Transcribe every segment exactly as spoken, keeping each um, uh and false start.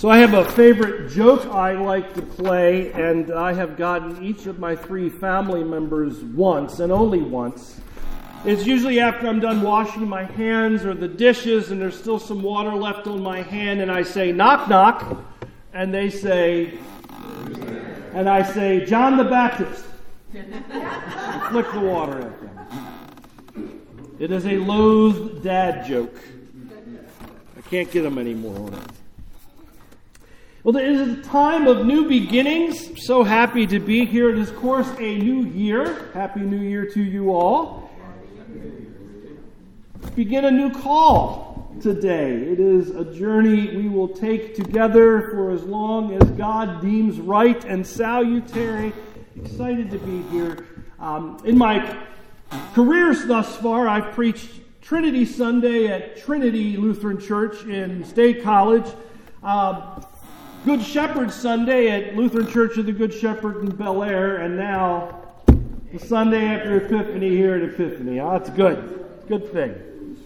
So I have a favorite joke I like to play, and I have gotten each of my three family members once, and only once. It's usually after I'm done washing my hands or the dishes, and there's still some water left on my hand, and I say, knock, knock, and they say, and I say, John the Baptist. I flick the water at them. It is a loathed dad joke. I can't get them anymore on it. Well, it is a time of new beginnings. So happy to be here. It is, of course, a new year. Happy New Year to you all. Begin a new call today. It is a journey we will take together for as long as God deems right and salutary. Excited to be here. Um, in my careers thus far, I've preached Trinity Sunday at Trinity Lutheran Church in State College. Uh, Good Shepherd Sunday at Lutheran Church of the Good Shepherd in Bel Air, and now the Sunday after Epiphany here at Epiphany. Oh, that's good. Good thing.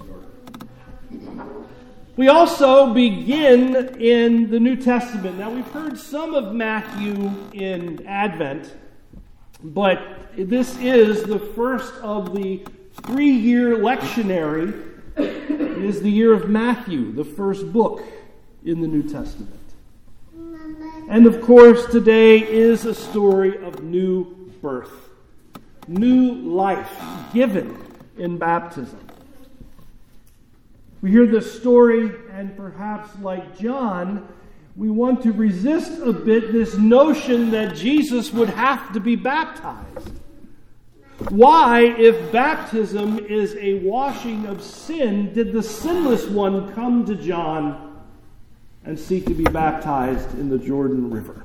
We also begin in the New Testament. Now, we've heard some of Matthew in Advent, but this is the first of the three-year lectionary. It is the year of Matthew, the first book in the New Testament. And of course, today is a story of new birth, new life given in baptism. We hear this story, and perhaps like John, we want to resist a bit this notion that Jesus would have to be baptized. Why, if baptism is a washing of sin, did the sinless one come to John and seek to be baptized in the Jordan River?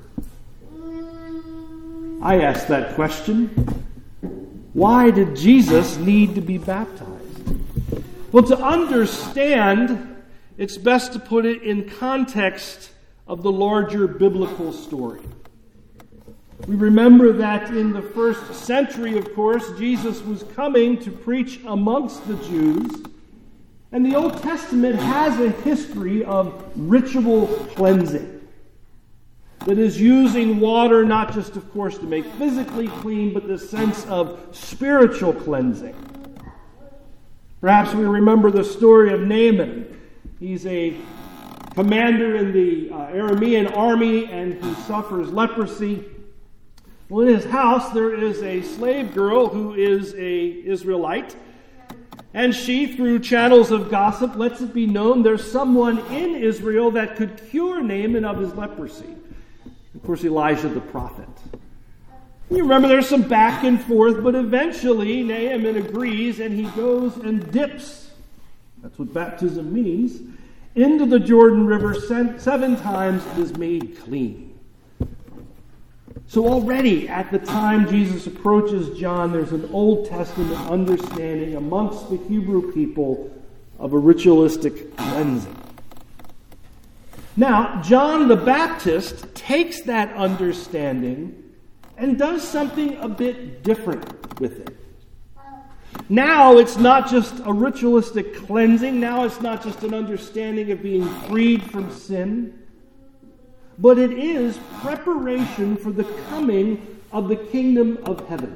I ask that question. Why did Jesus need to be baptized? Well, to understand, it's best to put it in context of the larger biblical story. We remember that in the first century, of course, Jesus was coming to preach amongst the Jews. And the Old Testament has a history of ritual cleansing. That is using water not just, of course, to make physically clean, but the sense of spiritual cleansing. Perhaps we remember the story of Naaman. He's a commander in the uh, Aramean army, and he suffers leprosy. Well, in his house there is a slave girl who is an Israelite. And she, through channels of gossip, lets it be known there's someone in Israel that could cure Naaman of his leprosy. Of course, Elijah the prophet. You remember there's some back and forth, but eventually Naaman agrees and he goes and dips, that's what baptism means, into the Jordan River seven times and is made clean. So already at the time Jesus approaches John, there's an Old Testament understanding amongst the Hebrew people of a ritualistic cleansing. Now, John the Baptist takes that understanding and does something a bit different with it. Now it's not just a ritualistic cleansing. Now it's not just an understanding of being freed from sin. But it is preparation for the coming of the kingdom of heaven.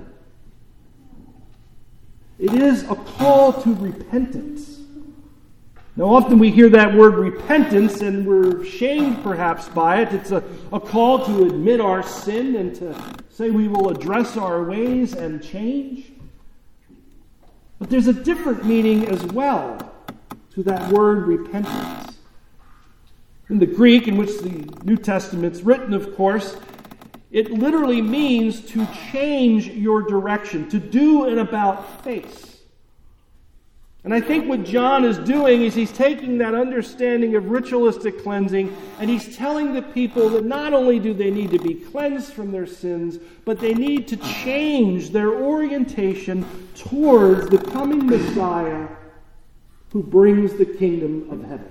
It is a call to repentance. Now, often we hear that word repentance and we're shamed perhaps by it. It's a, a call to admit our sin and to say we will address our ways and change. But there's a different meaning as well to that word repentance. In the Greek, in which the New Testament's written, of course, it literally means to change your direction, to do an about face. And I think what John is doing is he's taking that understanding of ritualistic cleansing and he's telling the people that not only do they need to be cleansed from their sins, but they need to change their orientation towards the coming Messiah who brings the kingdom of heaven.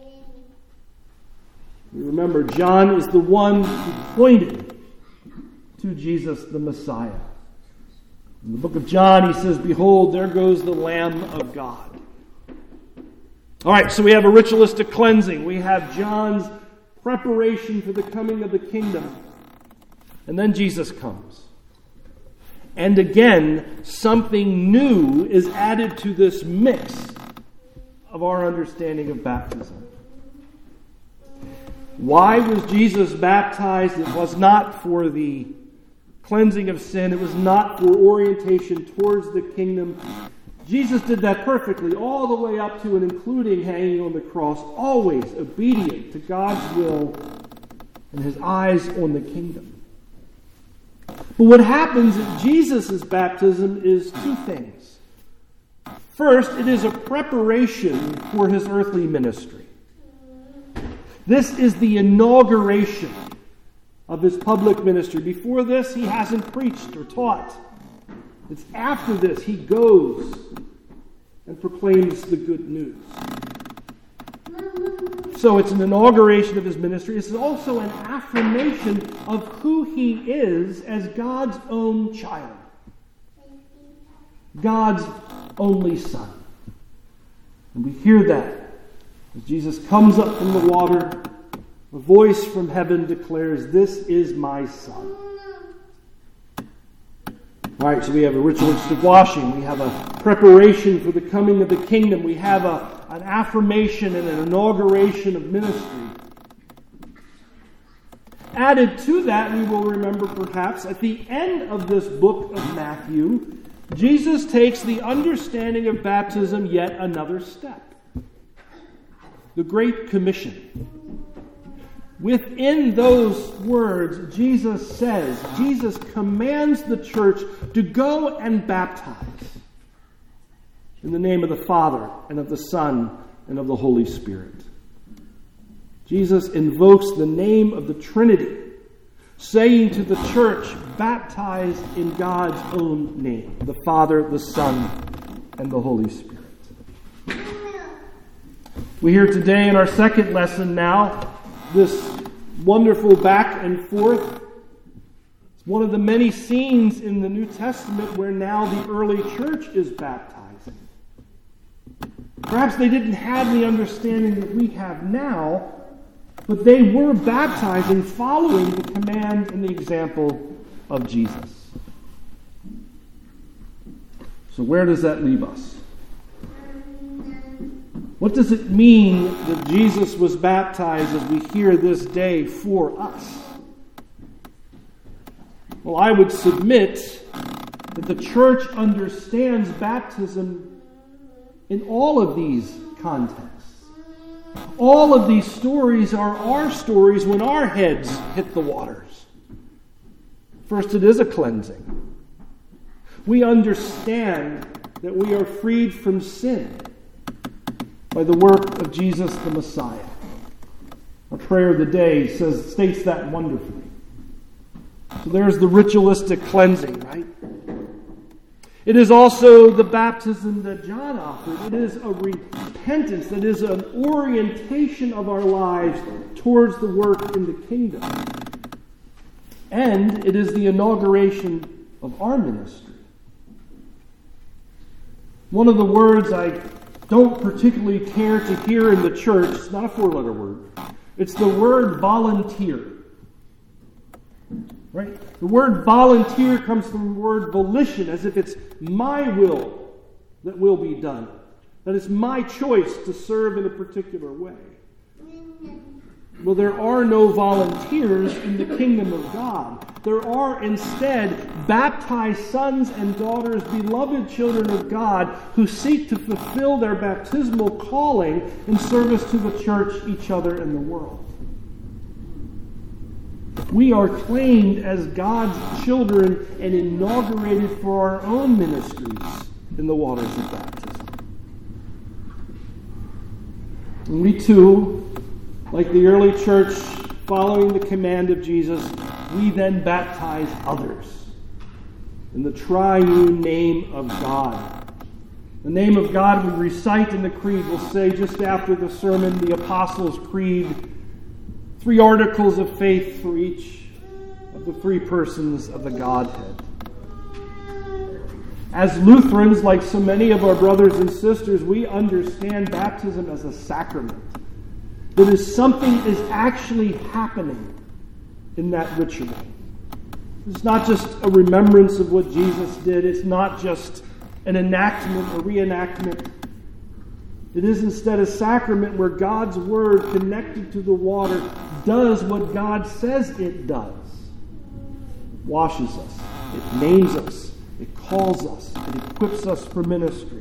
You remember, John is the one who pointed to Jesus the Messiah. In the book of John, he says, "Behold, there goes the Lamb of God." All right, so we have a ritualistic cleansing. We have John's preparation for the coming of the kingdom. And then Jesus comes. And again, something new is added to this mix of our understanding of baptism. Why was Jesus baptized? It was not for the cleansing of sin. It was not for orientation towards the kingdom. Jesus did that perfectly, all the way up to and including hanging on the cross, always obedient to God's will and his eyes on the kingdom. But what happens at Jesus' baptism is two things. First, it is a preparation for his earthly ministry. This is the inauguration of his public ministry. Before this, he hasn't preached or taught. It's after this he goes and proclaims the good news. So it's an inauguration of his ministry. It's also an affirmation of who he is as God's own child. God's only Son. And we hear that as Jesus comes up from the water. A voice from heaven declares, "This is my Son." All right, so we have a ritualistic washing. We have a preparation for the coming of the kingdom. We have a, an affirmation and an inauguration of ministry. Added to that, we will remember perhaps at the end of this book of Matthew, Jesus takes the understanding of baptism yet another step. The Great Commission. Within those words, Jesus says, Jesus commands the church to go and baptize in the name of the Father and of the Son and of the Holy Spirit. Jesus invokes the name of the Trinity, saying to the church, baptize in God's own name, the Father, the Son, and the Holy Spirit. We hear today in our second lesson now this wonderful back and forth. It's one of the many scenes in the New Testament where now the early church is baptizing. Perhaps they didn't have the understanding that we have now, but they were baptizing following the command and the example of Jesus. So where does that leave us? What does it mean that Jesus was baptized as we hear this day for us? Well, I would submit that the church understands baptism in all of these contexts. All of these stories are our stories when our heads hit the waters. First, it is a cleansing. We understand that we are freed from sin by the work of Jesus the Messiah. Our prayer of the day says states that wonderfully. So there's the ritualistic cleansing, right? It is also the baptism that John offered. It is a repentance, that is an orientation of our lives towards the work in the kingdom. And it is the inauguration of our ministry. One of the words I don't particularly care to hear in the church, it's not a four-letter word, it's the word volunteer. Right? The word volunteer comes from the word volition, as if it's my will that will be done. That it's my choice to serve in a particular way. Well, there are no volunteers in the kingdom of God. There are instead baptized sons and daughters, beloved children of God, who seek to fulfill their baptismal calling in service to the church, each other, and the world. We are claimed as God's children and inaugurated for our own ministries in the waters of baptism. And we too, like the early church, following the command of Jesus, we then baptize others in the triune name of God. The name of God we recite in the Creed. We'll say just after the sermon, the Apostles' Creed, three articles of faith for each of the three persons of the Godhead. As Lutherans, like so many of our brothers and sisters, we understand baptism as a sacrament. That is, something is actually happening in that ritual. It's not just a remembrance of what Jesus did. It's not just an enactment or reenactment. It is instead a sacrament where God's word connected to the water does what God says it does. It washes us. It names us. It calls us. It equips us for ministry.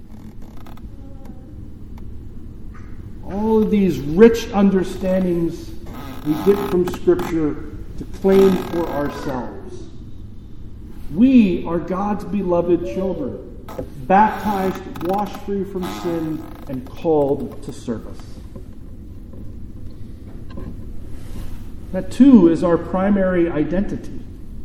All of these rich understandings we get from Scripture to claim for ourselves. We are God's beloved children, baptized, washed free from sin, and called to service. That too is our primary identity.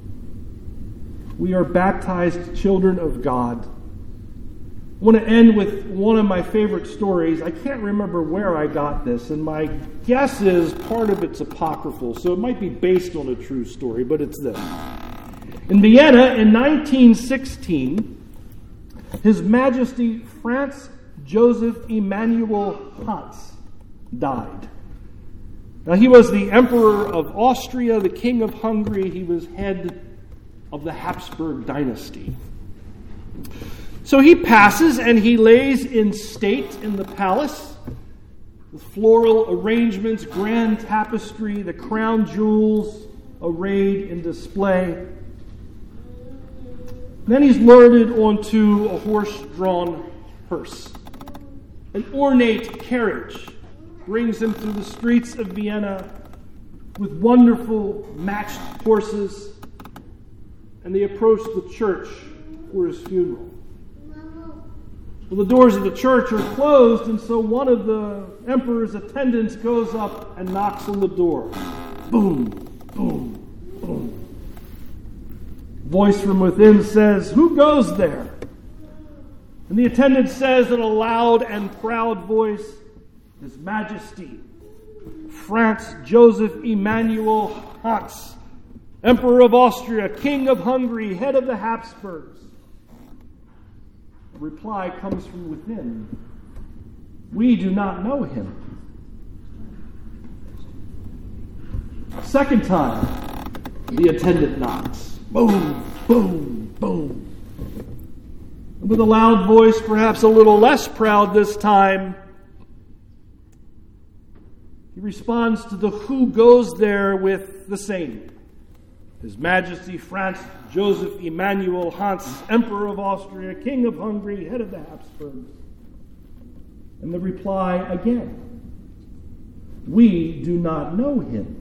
We are baptized children of God. I want to end with one of my favorite stories. I can't remember where I got this, and my guess is part of it's apocryphal, so it might be based on a true story, but it's this. In Vienna in nineteen sixteen, His Majesty Franz Joseph Emanuel Hans died. Now, he was the Emperor of Austria, the King of Hungary. He was head of the Habsburg dynasty. So he passes and he lays in state in the palace with floral arrangements, grand tapestry, the crown jewels arrayed in display. Then he's loaded onto a horse-drawn hearse. An ornate carriage brings him through the streets of Vienna with wonderful matched horses, and they approach the church for his funeral. Well, the doors of the church are closed, and so one of the emperor's attendants goes up and knocks on the door. Boom, boom, boom. Voice from within says, "Who goes there?" And the attendant says in a loud and proud voice, "His Majesty, Franz Joseph Emanuel Hans, Emperor of Austria, King of Hungary, head of the Habsburgs." The reply comes from within. "We do not know him." Second time, the attendant knocks. Boom, boom, boom. And with a loud voice, perhaps a little less proud this time, he responds to the "who goes there" with the same. "His Majesty Franz Joseph Emanuel Hans, Emperor of Austria, King of Hungary, head of the Habsburgs." And the reply again, "We do not know him."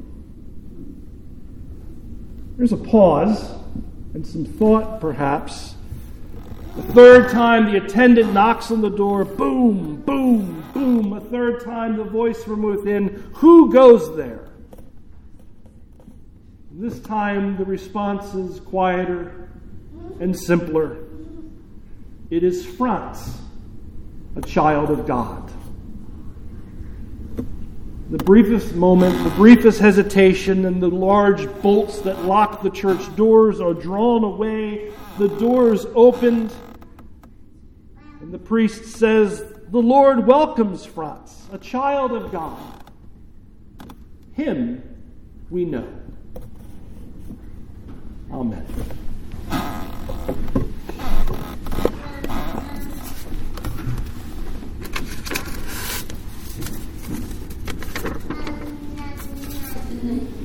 There's a pause and some thought, perhaps. The third time, the attendant knocks on the door. Boom, boom, boom. A third time, the voice from within, "Who goes there?" This time, the response is quieter and simpler. It is Franz, a child of God. The briefest moment, the briefest hesitation, and the large bolts that lock the church doors are drawn away. The doors opened, and the priest says, "The Lord welcomes Franz, a child of God. Him we know." Amen. Mm-hmm.